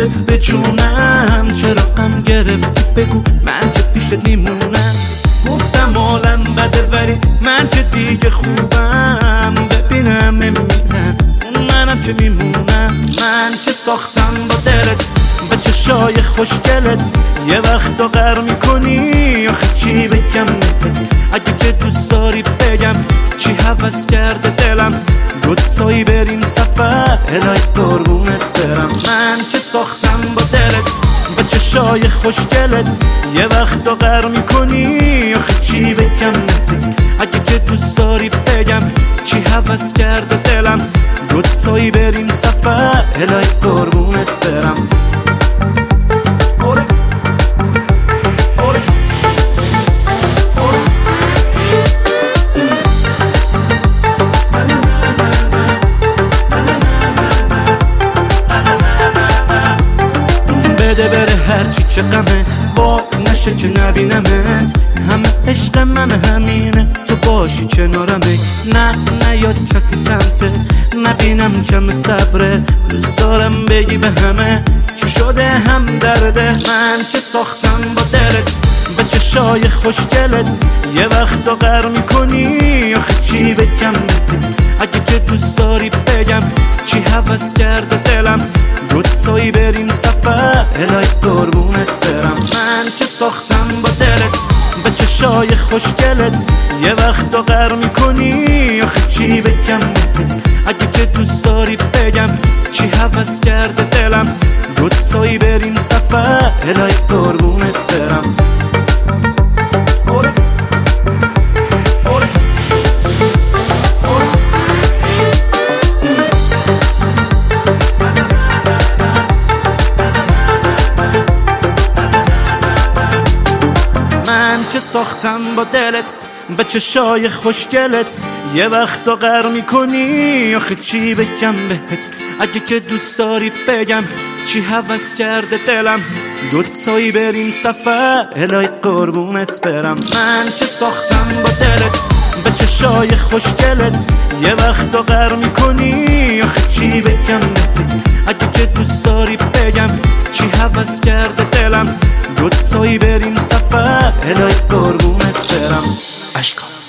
دلت به جونم، چرا غم گرفتی بگو من که پیشت میمونم. گفتم عالم بده ولی من که دیگه خوبم، ببینم میمیرم منم که میمونم. من که ساختم با دلت به چشای خوشگلت، یه وقتا غر میکنی آخه چی بگم بهت. اگه که دوست داری بگم چی هوس کرده دلم، دوتایی بریم سفر الهی قربونت برم. من که ساختم با دلت به چشای خوشگلت، یه وقتا غر میکنی آخه چی بگم بهت. اگه که دوست داری بگم چی هوس کرده دلم، دوتایی بریم سفر الهی قربونت برم. بده بره هرچی که غمه، وای نشه که نبینمت. همه عشق من همینه تو باشی کنارمه. نه یاد کسی سمته نبینم کم صبره، دوست دارم بگی به همه چی شده هم درده. من که ساختم با دلت به چشای خوشگلت، یه وقتا غر میکنی آخه چی بگم بهت. اگه که دوست داری بگم چی هوس کرده دلم، دوتایی بریم سفر الهی قربونت برم. من که ساختم با دلت به چشای خوشگلت، یه وقتا غر میکنی آخه چی بگم بهت. اگه که دوست داری بگم چی هوس کرده دلم، دوتایی بریم سفر الهی قربونت برم. که ساختم با دلت به چشای خوشگلت، یه وقتا غر میکنی آخه چی بگم بهت. اگه که دوست داری بگم چی هوس کرده دلم، دوتایی بریم سفر الهی قربونت برم. من که ساختم با دلت به چشای خوشگلت، یه وقتا غر میکنی آخه چی بگم بهت. اگه که دوست داری بگم چی هوس کرده دلم، دوتایی بریم سفر الهی قربونت برم. اشکان